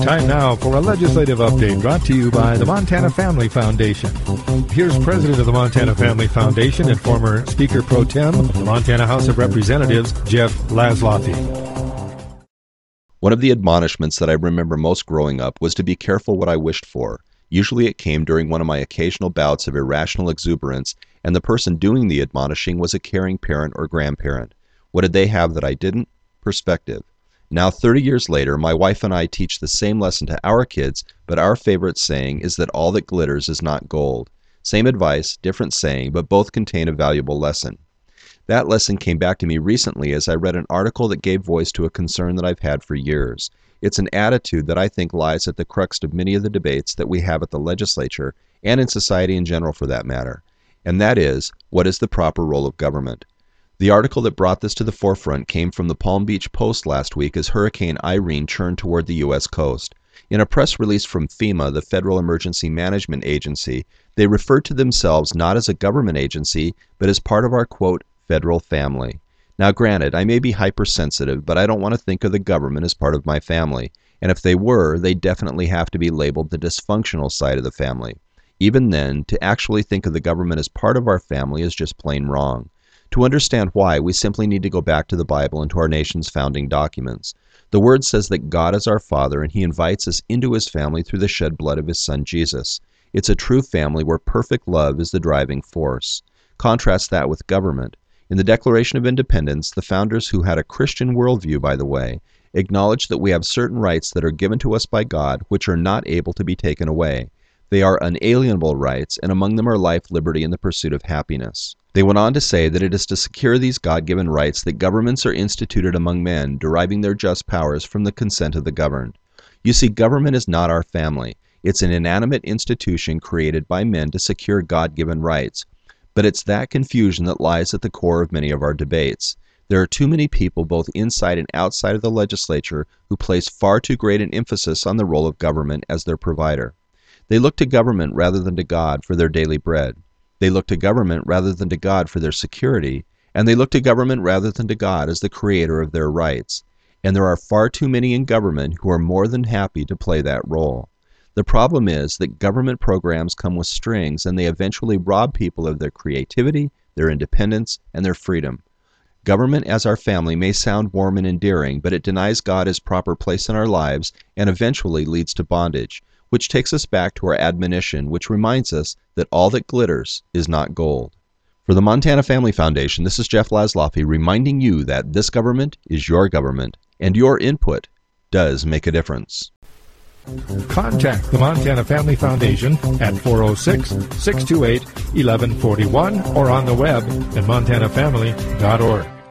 Time now for a legislative update brought to you by the Montana Family Foundation. Here's President of the Montana Family Foundation and former Speaker Pro Tem of the Montana House of Representatives, Jeff Laszloffy. One of the admonishments that I remember most growing up was to be careful what I wished for. Usually it came during one of my occasional bouts of irrational exuberance, and the person doing the admonishing was a caring parent or grandparent. What did they have that I didn't? Perspective. Now, 30 years later, my wife and I teach the same lesson to our kids, but our favorite saying is that all that glitters is not gold. Same advice, different saying, but both contain a valuable lesson. That lesson came back to me recently as I read an article that gave voice to a concern that I've had for years. It's an attitude that I think lies at the crux of many of the debates that we have at the legislature, and in society in general for that matter. And that is, what is the proper role of government? The article that brought this to the forefront came from the Palm Beach Post last week as Hurricane Irene churned toward the U.S. coast. In a press release from FEMA, the Federal Emergency Management Agency, they referred to themselves not as a government agency, but as part of our, quote, federal family. Now granted, I may be hypersensitive, but I don't want to think of the government as part of my family. And if they were, they definitely have to be labeled the dysfunctional side of the family. Even then, to actually think of the government as part of our family is just plain wrong. To understand why, we simply need to go back to the Bible and to our nation's founding documents. The Word says that God is our Father, and He invites us into His family through the shed blood of His Son, Jesus. It's a true family where perfect love is the driving force. Contrast that with government. In the Declaration of Independence, the founders, who had a Christian worldview, by the way, acknowledged that we have certain rights that are given to us by God, which are not able to be taken away. They are unalienable rights, and among them are life, liberty, and the pursuit of happiness. They went on to say that it is to secure these God-given rights that governments are instituted among men, deriving their just powers from the consent of the governed. You see, government is not our family. It's an inanimate institution created by men to secure God-given rights. But it's that confusion that lies at the core of many of our debates. There are too many people, both inside and outside of the legislature, who place far too great an emphasis on the role of government as their provider. They look to government rather than to God for their daily bread. They look to government rather than to God for their security, and they look to government rather than to God as the creator of their rights. And there are far too many in government who are more than happy to play that role. The problem is that government programs come with strings, and they eventually rob people of their creativity, their independence, and their freedom. Government as our family may sound warm and endearing, but it denies God His proper place in our lives and eventually leads to bondage, which takes us back to our admonition, which reminds us that all that glitters is not gold. For the Montana Family Foundation, this is Jeff Laszloffy reminding you that this government is your government, and your input does make a difference. Contact the Montana Family Foundation at 406-628-1141 or on the web at montanafamily.org.